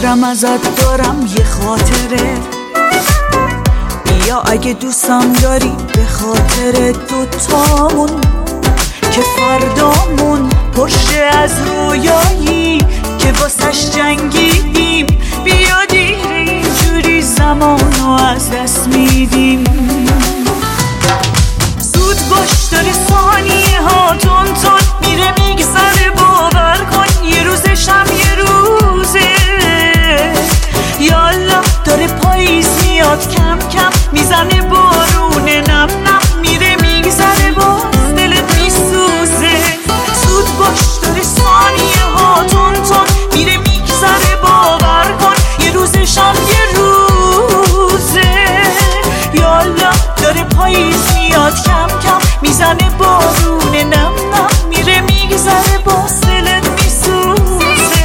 دارم ازت دارم یه خاطره، بیا اگه دوستم داری به خاطر دوتامون که فردامون پرشه از رویایی که واسش جنگیدیم. بیا دیر اینجوری زمانو از دست میدیم. زود باش داره ثانیه ها تون تون میره میگذره، باور کن یه روزشم یه روزه. یالا داره پاییز میاد کم کم میزنه بارون نم نم میره میگذره باز دلت میسوزه. زود باش داره ثانیه ها تون تون میره میگذره، باور کن یه روزشم یه روزه. یالا داره پاییز میاد کم کم میزنه بارون نم نم میره میگذره باز دلت میسوزه.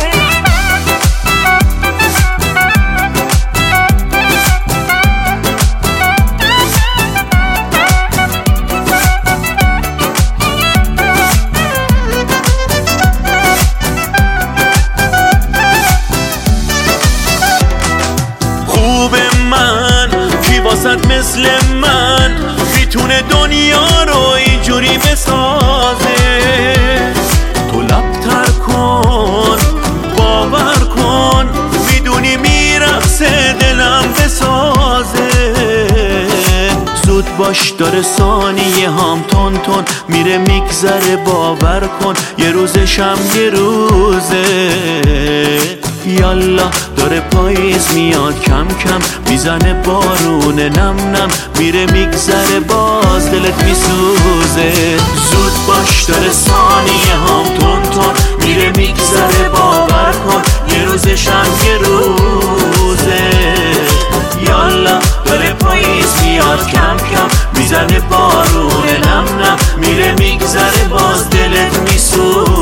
مثل من میتونه دنیا رو اینجوری بسازه. تو لبتر کن باور کن میدونی میرقصه دلم بسازه. زود باش داره ثانیه هم تون تون میره میگذره، باور کن یه روزشم یه روزه. یالا داره پاییز میاد کم کم میزنه بارون نم نم میره میگذره باز دلت میسوزه. زود باش داره ثانیه هم تون تون میره میگذره، باور کن یه روزشم یه روزه. یالا داره پاییز میاد کم کم میزنه بارون نم نم میره میگذره باز دلت میسوزه.